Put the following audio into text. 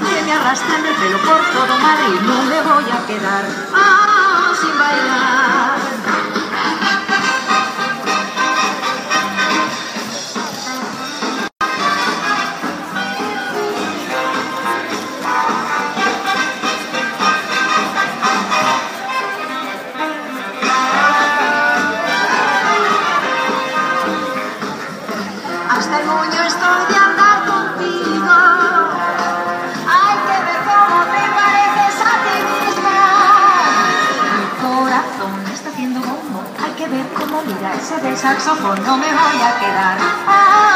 que me arrastran el pelo por todo Madrid. No me voy a quedar sin bailar. Hasta el moño estoy de andar contigo. Hay que ver cómo te pareces a ti misma. Mi corazón está haciendo bombo. Hay que ver cómo mira ese de saxofón. No me voy a quedar